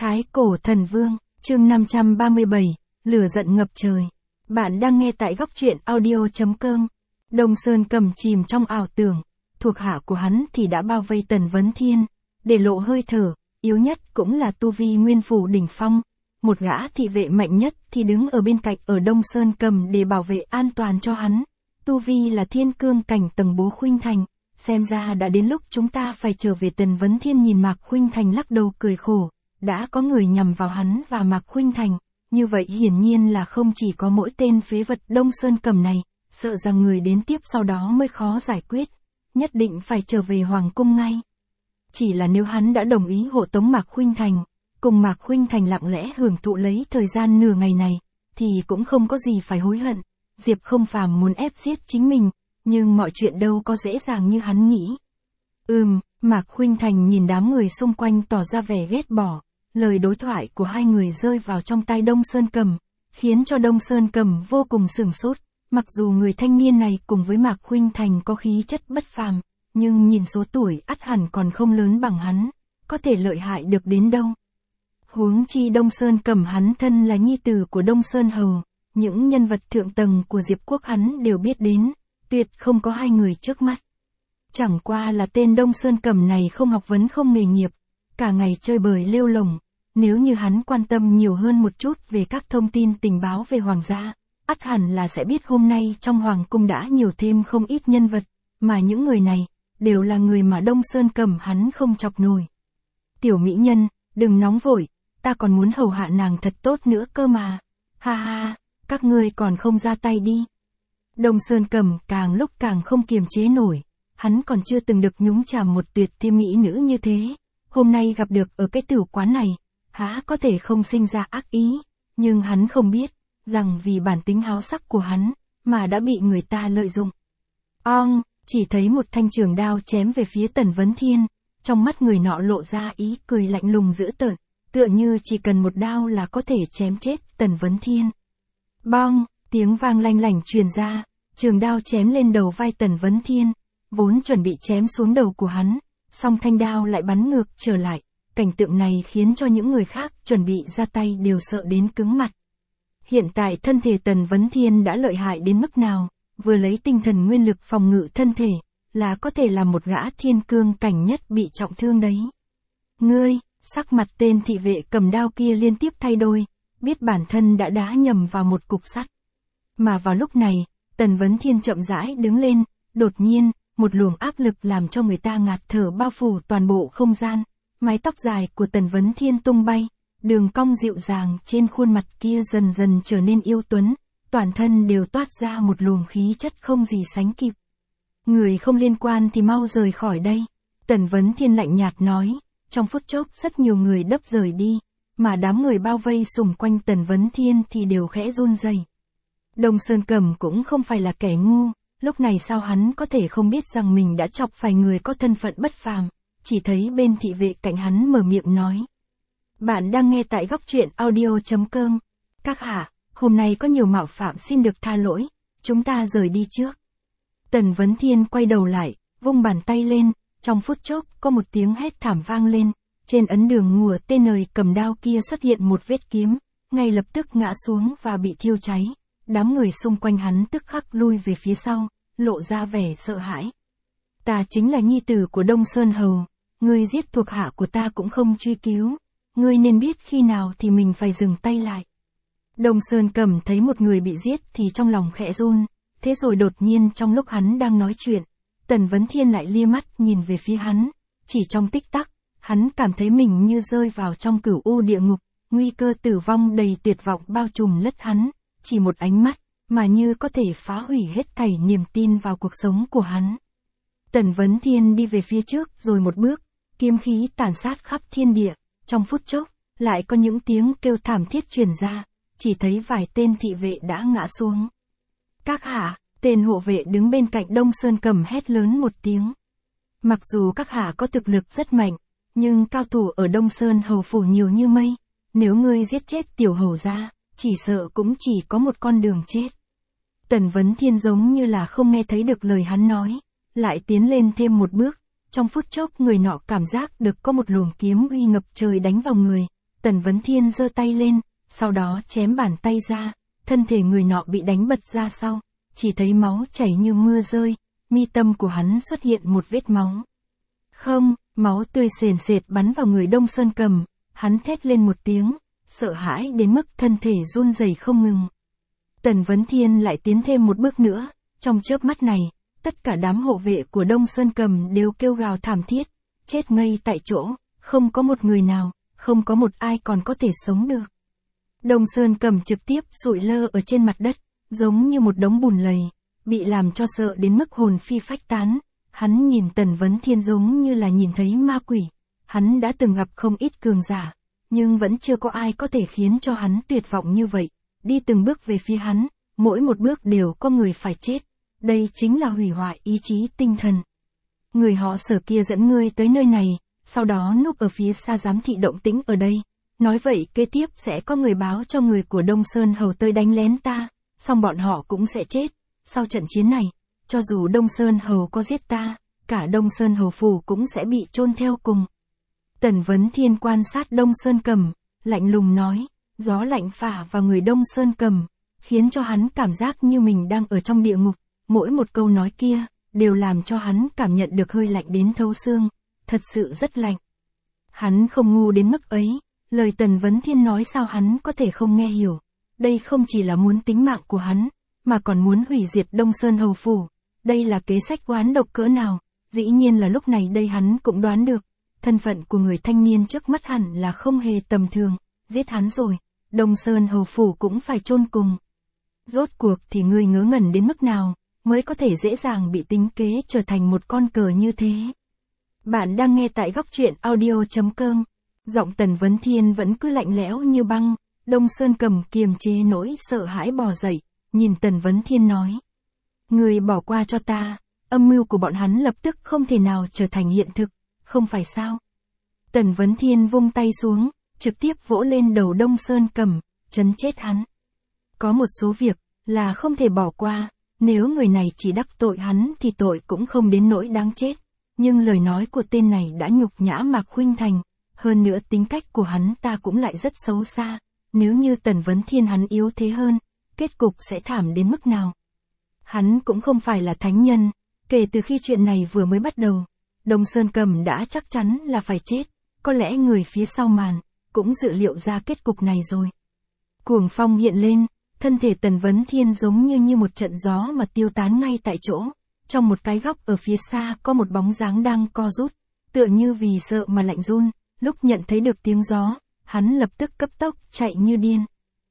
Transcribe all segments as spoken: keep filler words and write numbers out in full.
Thái cổ thần vương, chương năm trăm ba mươi bảy, lửa giận ngập trời. Bạn đang nghe tại góc truyện audio chấm com. Đông Sơn Cầm chìm trong ảo tưởng, thuộc hạ của hắn thì đã bao vây Tần Vấn Thiên, để lộ hơi thở, yếu nhất cũng là tu vi nguyên phủ đỉnh phong. Một gã thị vệ mạnh nhất thì đứng ở bên cạnh ở Đông Sơn Cầm để bảo vệ an toàn cho hắn. Tu vi là thiên cương cảnh tầng Bố Khuynh Thành, xem ra đã đến lúc chúng ta phải trở về. Tần Vấn Thiên nhìn Mạc Khuynh Thành lắc đầu cười khổ, đã có người nhằm vào hắn và Mạc Khuynh Thành, như vậy hiển nhiên là không chỉ có mỗi tên phế vật Đông Sơn Cầm này, sợ rằng người đến tiếp sau đó mới khó giải quyết, nhất định phải trở về Hoàng Cung ngay. Chỉ là nếu hắn đã đồng ý hộ tống Mạc Khuynh Thành, cùng Mạc Khuynh Thành lặng lẽ hưởng thụ lấy thời gian nửa ngày này, thì cũng không có gì phải hối hận. Diệp Không Phàm muốn ép giết chính mình, nhưng mọi chuyện đâu có dễ dàng như hắn nghĩ. Ừm, Mạc Khuynh Thành nhìn đám người xung quanh tỏ ra vẻ ghét bỏ, lời đối thoại của hai người rơi vào trong tai Đông Sơn Cầm, khiến cho Đông Sơn Cầm vô cùng sửng sốt. Mặc dù người thanh niên này cùng với Mạc Khuynh Thành có khí chất bất phàm, nhưng nhìn số tuổi ắt hẳn còn không lớn bằng hắn, có thể lợi hại được đến đâu. Huống chi Đông Sơn Cầm hắn thân là nhi tử của Đông Sơn Hầu, những nhân vật thượng tầng của Diệp Quốc hắn đều biết đến, tuyệt không có hai người trước mắt. Chẳng qua là tên Đông Sơn Cầm này không học vấn không nghề nghiệp, cả ngày chơi bời lêu lổng, nếu như hắn quan tâm nhiều hơn một chút về các thông tin tình báo về hoàng gia, ắt hẳn là sẽ biết hôm nay trong Hoàng Cung đã nhiều thêm không ít nhân vật, mà những người này, đều là người mà Đông Sơn Cầm hắn không chọc nổi. Tiểu mỹ nhân, đừng nóng vội, ta còn muốn hầu hạ nàng thật tốt nữa cơ mà, ha ha, các ngươi còn không ra tay đi. Đông Sơn Cầm càng lúc càng không kiềm chế nổi, hắn còn chưa từng được nhúng chàm một tuyệt thế mỹ nữ như thế, hôm nay gặp được ở cái tử quán này, há có thể không sinh ra ác ý, nhưng hắn không biết, rằng vì bản tính háo sắc của hắn, mà đã bị người ta lợi dụng. Ong, chỉ thấy một thanh trường đao chém về phía Tần Vấn Thiên, trong mắt người nọ lộ ra ý cười lạnh lùng dữ tợn, tựa như chỉ cần một đao là có thể chém chết Tần Vấn Thiên. Bong, tiếng vang lanh lảnh truyền ra, trường đao chém lên đầu vai Tần Vấn Thiên, vốn chuẩn bị chém xuống đầu của hắn, song thanh đao lại bắn ngược trở lại, cảnh tượng này khiến cho những người khác chuẩn bị ra tay đều sợ đến cứng mặt. Hiện tại thân thể Tần Vấn Thiên đã lợi hại đến mức nào, vừa lấy tinh thần nguyên lực phòng ngự thân thể, là có thể làm một gã thiên cương cảnh nhất bị trọng thương đấy. Ngươi, sắc mặt tên thị vệ cầm đao kia liên tiếp thay đổi, biết bản thân đã đá nhầm vào một cục sắt. Mà vào lúc này, Tần Vấn Thiên chậm rãi đứng lên, đột nhiên, một luồng áp lực làm cho người ta ngạt thở bao phủ toàn bộ không gian, mái tóc dài của Tần Vấn Thiên tung bay, đường cong dịu dàng trên khuôn mặt kia dần dần trở nên yêu tuấn, toàn thân đều toát ra một luồng khí chất không gì sánh kịp. Người không liên quan thì mau rời khỏi đây, Tần Vấn Thiên lạnh nhạt nói, trong phút chốc rất nhiều người đấp rời đi, mà đám người bao vây xung quanh Tần Vấn Thiên thì đều khẽ run rẩy. Đông Sơn Cầm cũng không phải là kẻ ngu, lúc này sao hắn có thể không biết rằng mình đã chọc phải người có thân phận bất phàm, chỉ thấy bên thị vệ cạnh hắn mở miệng nói. Bạn đang nghe tại góc truyện audio chấm com. Các hạ, hôm nay có nhiều mạo phạm xin được tha lỗi, chúng ta rời đi trước. Tần Vấn Thiên quay đầu lại, vung bàn tay lên, trong phút chốc có một tiếng hét thảm vang lên, trên ấn đường ngùa tên nời cầm đao kia xuất hiện một vết kiếm, ngay lập tức ngã xuống và bị thiêu cháy, đám người xung quanh hắn tức khắc lui về phía sau, lộ ra vẻ sợ hãi. Ta chính là nhi tử của Đông Sơn Hầu, ngươi giết thuộc hạ của ta cũng không truy cứu, ngươi nên biết khi nào thì mình phải dừng tay lại. Đông Sơn Cầm thấy một người bị giết thì trong lòng khẽ run, thế rồi đột nhiên trong lúc hắn đang nói chuyện, Tần Vấn Thiên lại lia mắt nhìn về phía hắn, chỉ trong tích tắc, hắn cảm thấy mình như rơi vào trong cửu u địa ngục, nguy cơ tử vong đầy tuyệt vọng bao trùm lất hắn, chỉ một ánh mắt, mà như có thể phá hủy hết thảy niềm tin vào cuộc sống của hắn. Tần Vấn Thiên đi về phía trước rồi một bước, kiếm khí tàn sát khắp thiên địa, trong phút chốc, lại có những tiếng kêu thảm thiết truyền ra, chỉ thấy vài tên thị vệ đã ngã xuống. Các hạ, tên hộ vệ đứng bên cạnh Đông Sơn Cầm hét lớn một tiếng. Mặc dù các hạ có thực lực rất mạnh, nhưng cao thủ ở Đông Sơn Hầu phủ nhiều như mây, nếu ngươi giết chết tiểu hầu gia, chỉ sợ cũng chỉ có một con đường chết. Tần Vấn Thiên giống như là không nghe thấy được lời hắn nói, lại tiến lên thêm một bước, trong phút chốc người nọ cảm giác được có một luồng kiếm uy ngập trời đánh vào người, Tần Vấn Thiên giơ tay lên, sau đó chém bàn tay ra, thân thể người nọ bị đánh bật ra sau, chỉ thấy máu chảy như mưa rơi, mi tâm của hắn xuất hiện một vết máu. Không, máu tươi sền sệt bắn vào người Đông Sơn Cầm, hắn thét lên một tiếng, sợ hãi đến mức thân thể run rẩy không ngừng. Tần Vấn Thiên lại tiến thêm một bước nữa, trong chớp mắt này, tất cả đám hộ vệ của Đông Sơn Cầm đều kêu gào thảm thiết, chết ngây tại chỗ, không có một người nào, không có một ai còn có thể sống được. Đông Sơn Cầm trực tiếp sụi lơ ở trên mặt đất, giống như một đống bùn lầy, bị làm cho sợ đến mức hồn phi phách tán. Hắn nhìn Tần Vấn Thiên giống như là nhìn thấy ma quỷ. Hắn đã từng gặp không ít cường giả, nhưng vẫn chưa có ai có thể khiến cho hắn tuyệt vọng như vậy. Đi từng bước về phía hắn, mỗi một bước đều có người phải chết. Đây chính là hủy hoại ý chí tinh thần. Người họ Sở kia dẫn ngươi tới nơi này, sau đó núp ở phía xa giám thị động tĩnh ở đây. Nói vậy kế tiếp sẽ có người báo cho người của Đông Sơn Hầu tới đánh lén ta, xong bọn họ cũng sẽ chết. Sau trận chiến này, cho dù Đông Sơn Hầu có giết ta, cả Đông Sơn Hầu phủ cũng sẽ bị chôn theo cùng. Tần Vấn Thiên quan sát Đông Sơn Cầm, lạnh lùng nói, gió lạnh phả vào người Đông Sơn Cầm, khiến cho hắn cảm giác như mình đang ở trong địa ngục. Mỗi một câu nói kia, đều làm cho hắn cảm nhận được hơi lạnh đến thấu xương, thật sự rất lạnh. Hắn không ngu đến mức ấy, lời Tần Vấn Thiên nói sao hắn có thể không nghe hiểu. Đây không chỉ là muốn tính mạng của hắn, mà còn muốn hủy diệt Đông Sơn Hầu phủ. Đây là kế sách oán độc cỡ nào, dĩ nhiên là lúc này đây hắn cũng đoán được. Thân phận của người thanh niên trước mắt hẳn là không hề tầm thường, giết hắn rồi, Đông Sơn Hầu phủ cũng phải chôn cùng. Rốt cuộc thì ngươi ngớ ngẩn đến mức nào, mới có thể dễ dàng bị tính kế trở thành một con cờ như thế. Bạn đang nghe tại góc truyện audio chấm com. Giọng Tần Vấn Thiên vẫn cứ lạnh lẽo như băng. Đông Sơn Cầm kiềm chế nỗi sợ hãi bò dậy, nhìn Tần Vấn Thiên nói. Người bỏ qua cho ta, âm mưu của bọn hắn lập tức không thể nào trở thành hiện thực, không phải sao? Tần Vấn Thiên vung tay xuống, trực tiếp vỗ lên đầu Đông Sơn Cầm, chấn chết hắn. Có một số việc, là không thể bỏ qua, nếu người này chỉ đắc tội hắn thì tội cũng không đến nỗi đáng chết. Nhưng lời nói của tên này đã nhục nhã Mạc Khuynh Thành, hơn nữa tính cách của hắn ta cũng lại rất xấu xa. Nếu như Tần Vấn Thiên hắn yếu thế hơn, kết cục sẽ thảm đến mức nào? Hắn cũng không phải là thánh nhân, kể từ khi chuyện này vừa mới bắt đầu, Đông Sơn Cầm đã chắc chắn là phải chết, có lẽ người phía sau màn, cũng dự liệu ra kết cục này rồi. Cuồng phong hiện lên, thân thể Tần Vấn Thiên giống như như một trận gió mà tiêu tán ngay tại chỗ, trong một cái góc ở phía xa có một bóng dáng đang co rút, tựa như vì sợ mà lạnh run, lúc nhận thấy được tiếng gió, hắn lập tức cấp tốc chạy như điên.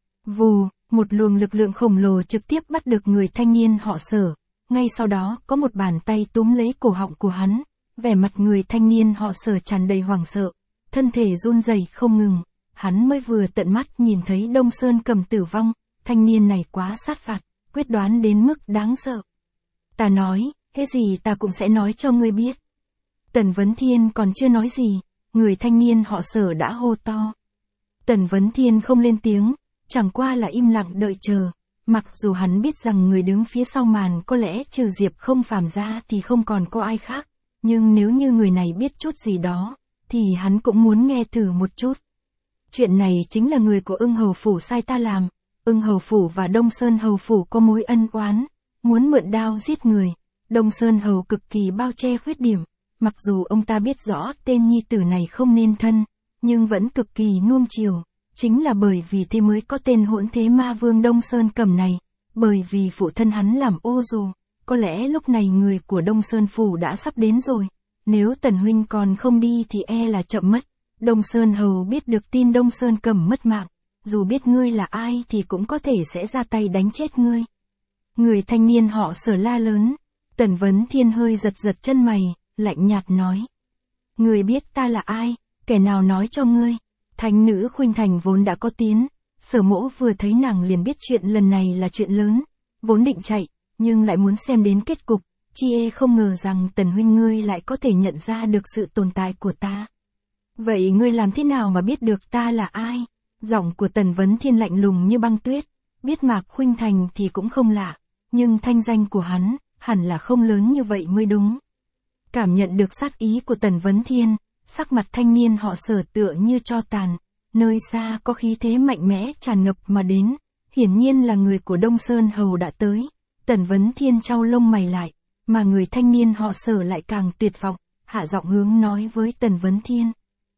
Vù, một luồng lực lượng khổng lồ trực tiếp bắt được người thanh niên họ Sở, ngay sau đó có một bàn tay túm lấy cổ họng của hắn, vẻ mặt người thanh niên họ Sở tràn đầy hoảng sợ, thân thể run rẩy không ngừng, hắn mới vừa tận mắt nhìn thấy Đông Sơn Cầm tử vong, thanh niên này quá sát phạt, quyết đoán đến mức đáng sợ. Ta nói, cái gì ta cũng sẽ nói cho ngươi biết. Tần Vấn Thiên còn chưa nói gì, người thanh niên họ Sở đã hô to. Tần Vấn Thiên không lên tiếng, chẳng qua là im lặng đợi chờ, mặc dù hắn biết rằng người đứng phía sau màn có lẽ trừ Diệp Không Phàm ra thì không còn có ai khác, nhưng nếu như người này biết chút gì đó, thì hắn cũng muốn nghe thử một chút. Chuyện này chính là người của Ưng Hầu phủ sai ta làm, Ưng Hầu phủ và Đông Sơn Hầu phủ có mối ân oán, muốn mượn đao giết người. Đông Sơn Hầu cực kỳ bao che khuyết điểm, mặc dù ông ta biết rõ tên nhi tử này không nên thân, nhưng vẫn cực kỳ nuông chiều. Chính là bởi vì thế mới có tên hỗn thế ma vương Đông Sơn Cầm này, bởi vì phụ thân hắn làm ô dù, có lẽ lúc này người của Đông Sơn phủ đã sắp đến rồi, nếu Tần huynh còn không đi thì e là chậm mất. Đông Sơn Hầu biết được tin Đông Sơn Cầm mất mạng, dù biết ngươi là ai thì cũng có thể sẽ ra tay đánh chết ngươi. Người thanh niên họ Sở la lớn, Tần Vấn Thiên hơi giật giật chân mày, lạnh nhạt nói. Ngươi biết ta là ai, kẻ nào nói cho ngươi? Thánh nữ Khuynh Thành vốn đã có tiếng, Sở mỗ vừa thấy nàng liền biết chuyện lần này là chuyện lớn, vốn định chạy, nhưng lại muốn xem đến kết cục, chi e không ngờ rằng Tần huynh ngươi lại có thể nhận ra được sự tồn tại của ta. Vậy ngươi làm thế nào mà biết được ta là ai? Giọng của Tần Vấn Thiên lạnh lùng như băng tuyết, biết Mạc Khuynh Thành thì cũng không lạ, nhưng thanh danh của hắn, hẳn là không lớn như vậy mới đúng. Cảm nhận được sát ý của Tần Vấn Thiên, sắc mặt thanh niên họ Sở tựa như tro tàn, nơi xa có khí thế mạnh mẽ tràn ngập mà đến, hiển nhiên là người của Đông Sơn Hầu đã tới. Tần Vấn Thiên chau lông mày lại, mà người thanh niên họ Sở lại càng tuyệt vọng, hạ giọng hướng nói với Tần Vấn Thiên.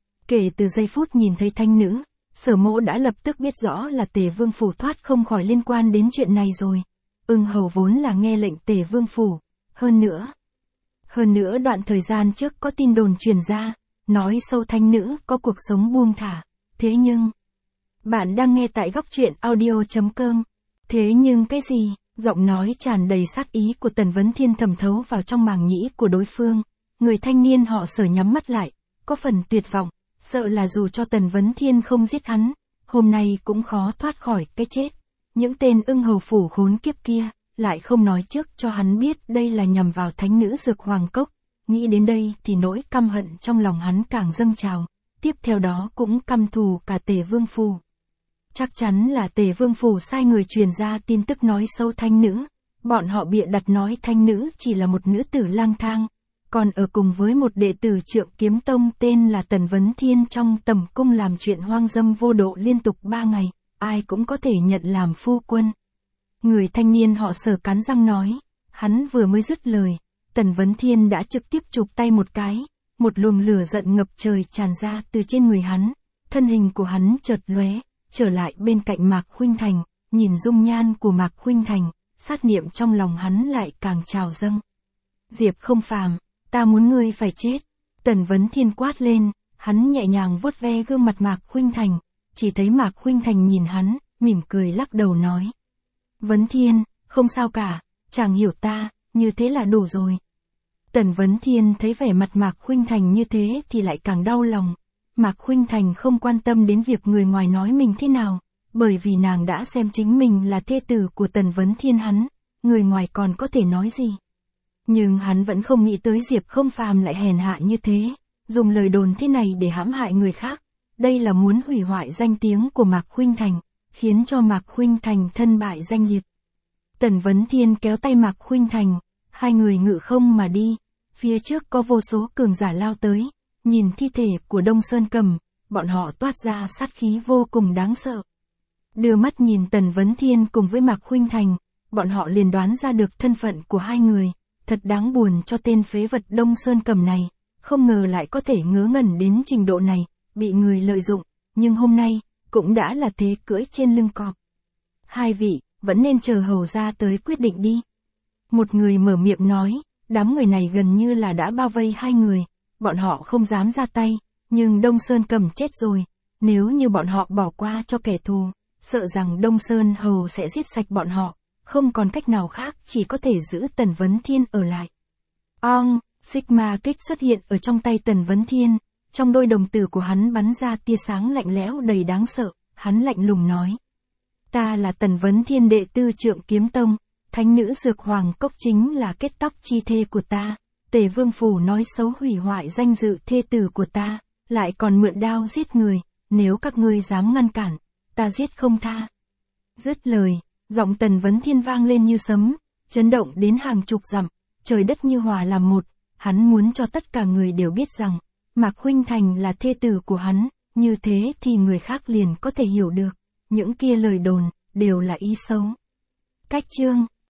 Kể từ giây phút nhìn thấy thanh nữ, Sở Mỗ đã lập tức biết rõ là Tề Vương Phủ thoát không khỏi liên quan đến chuyện này rồi. Ưng Hầu vốn là nghe lệnh Tề Vương Phủ, hơn nữa. Hơn nữa đoạn thời gian trước có tin đồn truyền ra, nói sâu thanh nữ có cuộc sống buông thả, thế nhưng... Bạn đang nghe tại góc truyện audio chấm com. Thế nhưng cái gì? Giọng nói tràn đầy sát ý của Tần Vấn Thiên thẩm thấu vào trong màng nhĩ của đối phương. Người thanh niên họ Sở nhắm mắt lại, có phần tuyệt vọng, sợ là dù cho Tần Vấn Thiên không giết hắn, hôm nay cũng khó thoát khỏi cái chết. Những tên Ưng Hầu Phủ khốn kiếp kia, lại không nói trước cho hắn biết đây là nhằm vào thánh nữ Dược Hoàng Cốc. Nghĩ đến đây thì nỗi căm hận trong lòng hắn càng dâng trào, tiếp theo đó cũng căm thù cả Tề Vương Phủ. Chắc chắn là Tề Vương Phủ sai người truyền ra tin tức nói xấu thanh nữ, bọn họ bịa đặt nói thanh nữ chỉ là một nữ tử lang thang, còn ở cùng với một đệ tử Trượng Kiếm Tông tên là Tần Vấn Thiên trong tầm cung làm chuyện hoang dâm vô độ liên tục ba ngày, ai cũng có thể nhận làm phu quân. Người thanh niên họ Sở cắn răng nói, hắn vừa mới dứt lời, Tần Vấn Thiên đã trực tiếp chụp tay một cái, một luồng lửa giận ngập trời tràn ra từ trên người hắn, thân hình của hắn chợt lóe, trở lại bên cạnh Mạc Khuynh Thành, nhìn dung nhan của Mạc Khuynh Thành, sát niệm trong lòng hắn lại càng trào dâng. Diệp Không Phàm, ta muốn ngươi phải chết. Tần Vấn Thiên quát lên, hắn nhẹ nhàng vuốt ve gương mặt Mạc Khuynh Thành, chỉ thấy Mạc Khuynh Thành nhìn hắn, mỉm cười lắc đầu nói. Vấn Thiên, không sao cả, chàng hiểu ta, như thế là đủ rồi. Tần Vấn Thiên thấy vẻ mặt Mạc Khuynh Thành như thế thì lại càng đau lòng. Mạc Khuynh Thành không quan tâm đến việc người ngoài nói mình thế nào, bởi vì nàng đã xem chính mình là thê tử của Tần Vấn Thiên hắn, người ngoài còn có thể nói gì. Nhưng hắn vẫn không nghĩ tới Diệp Không Phàm lại hèn hạ như thế, dùng lời đồn thế này để hãm hại người khác. Đây là muốn hủy hoại danh tiếng của Mạc Khuynh Thành, khiến cho Mạc Khuynh Thành thân bại danh liệt. Tần Vấn Thiên kéo tay Mạc Khuynh Thành, hai người ngự không mà đi, phía trước có vô số cường giả lao tới, nhìn thi thể của Đông Sơn Cầm, bọn họ toát ra sát khí vô cùng đáng sợ. Đưa mắt nhìn Tần Vấn Thiên cùng với Mạc Khuynh Thành, bọn họ liền đoán ra được thân phận của hai người, thật đáng buồn cho tên phế vật Đông Sơn Cầm này, không ngờ lại có thể ngớ ngẩn đến trình độ này, bị người lợi dụng, nhưng hôm nay, cũng đã là thế cưỡi trên lưng cọp. Hai vị, vẫn nên chờ hầu ra tới quyết định đi. Một người mở miệng nói, đám người này gần như là đã bao vây hai người, bọn họ không dám ra tay, nhưng Đông Sơn Cầm chết rồi, nếu như bọn họ bỏ qua cho kẻ thù, sợ rằng Đông Sơn Hầu sẽ giết sạch bọn họ, không còn cách nào khác chỉ có thể giữ Tần Vấn Thiên ở lại. Ong, Sigma kích xuất hiện ở trong tay Tần Vấn Thiên, trong đôi đồng tử của hắn bắn ra tia sáng lạnh lẽo đầy đáng sợ, hắn lạnh lùng nói. Ta là Tần Vấn Thiên đệ tư Trượng Kiếm Tông, thánh nữ Dược Hoàng Cốc chính là kết tóc chi thê của ta, Tề Vương Phủ nói xấu hủy hoại danh dự thê tử của ta, lại còn mượn đao giết người, nếu các ngươi dám ngăn cản, ta giết không tha. Dứt lời, giọng Tần Vấn Thiên vang lên như sấm, chấn động đến hàng chục dặm, trời đất như hòa làm một, hắn muốn cho tất cả người đều biết rằng, Mạc Khuynh Thành là thê tử của hắn, như thế thì người khác liền có thể hiểu được, những kia lời đồn, đều là ý xấu. Cách chương